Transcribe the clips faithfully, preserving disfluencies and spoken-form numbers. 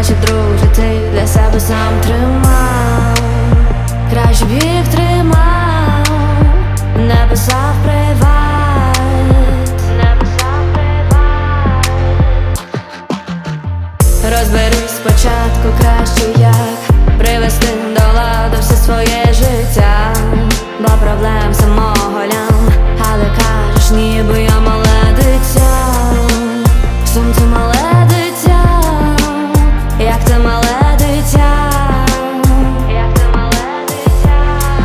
краще, друже, ти для себе сам тримав, краще б їх тримав, не писав приват, не писав приват. Розберись спочатку краще, як привести до ладу все своє життя, бо проблем самого лям, але кажеш, ніби я мале дитя. В сумці мале дитя, як це мале дитя, як це мале дитя.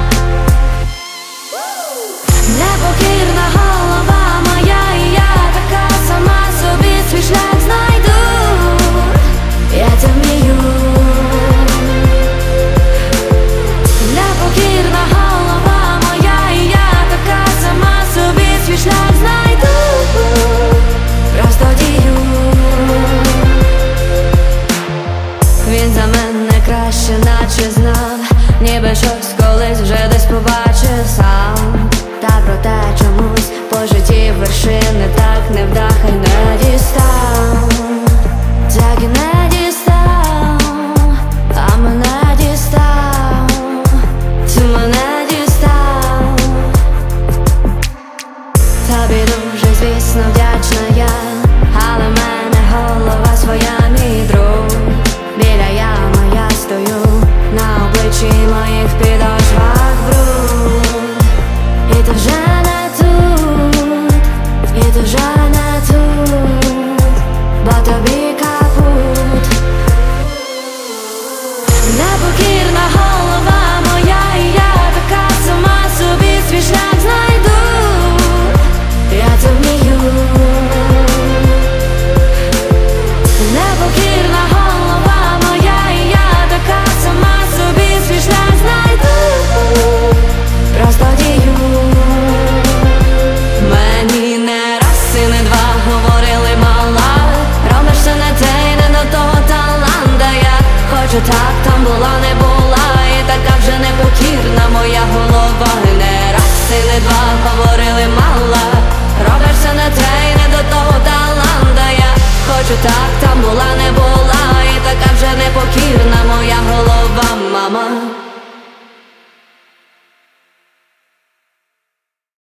Непокірна голова моя, і я така сама собі свій шлях знайду, я це вмію. Непокірна голова моя, і я така сама собі свій шлях знайду, просто дію. Він за мене краще наче знав, ніби щось колись вже десь побачив сам. Та проте чомусь по житті вершини так невдах і не дістав, так і не дістав, а мене дістав, ти мене дістав. Тобі дуже, звісно, вдячна я, але в мене голова своя, мій друг. Біля ями я стою, на обличчі моїх під